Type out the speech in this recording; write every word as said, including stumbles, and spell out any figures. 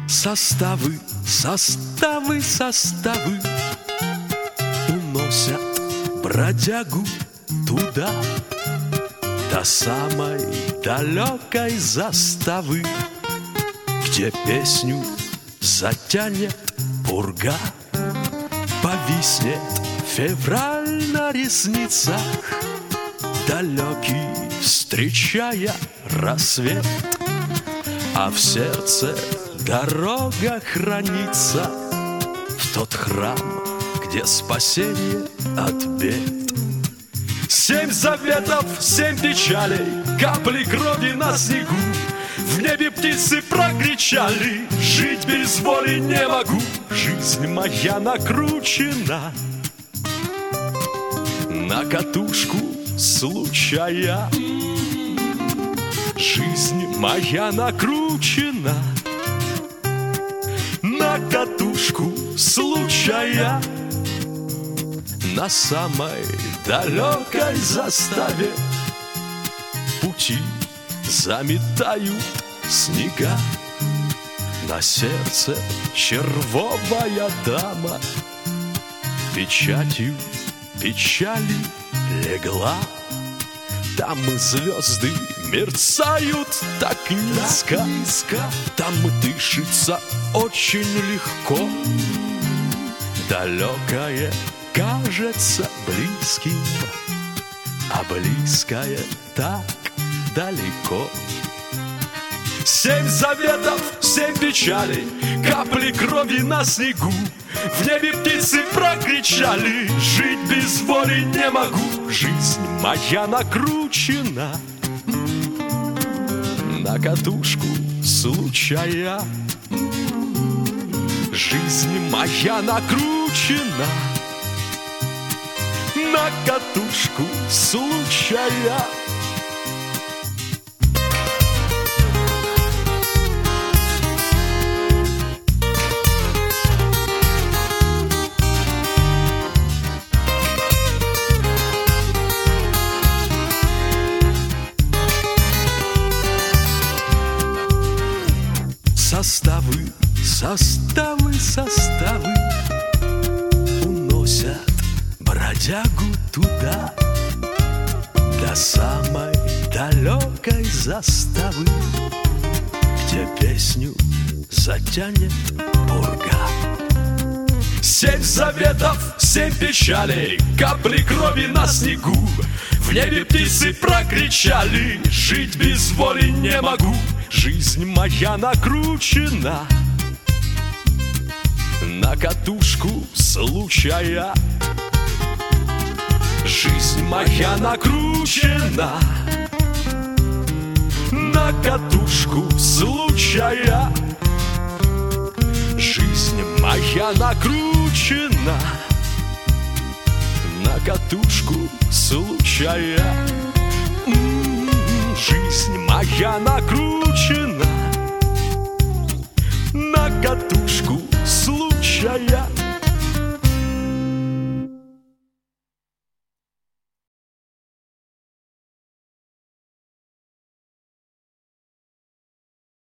Составы, составы, составы уносят бродягу туда, до самой далекой заставы, где песню затянет пурга, повиснет февраль на ресницах, далекий встречая рассвет, а в сердце дорога хранится в тот храм, где спасение от бед. Семь заветов, семь печалей, капли крови на снегу. В небе птицы прокричали: жить без воли не могу. Жизнь моя накручена на катушку случая. Жизнь моя накручена на катушку случая. На самой далекой заставе пути заметают снега. На сердце червовая дама печатью печали легла. Там звезды мерцают так низко, так низко. Там дышится очень легко. Далекое кажется близким, а близкое так далеко. Семь заветов, семь печалей, капли крови на снегу. В небе птицы прокричали: жить без воли не могу. Жизнь моя накручена на катушку случая. Жизнь моя накручена на катушку случая. Составы, составы, составы уносят бродягу туда, до самой далекой заставы, где песню затянет пурга. Семь заветов, семь печалей, капли крови на снегу. В небе птицы прокричали: жить без воли не могу. Жизнь моя накручена на катушку случая. Жизнь моя накручена на катушку случая. Жизнь моя накручена на катушку случая. Жизнь моя накручена на катушку случая.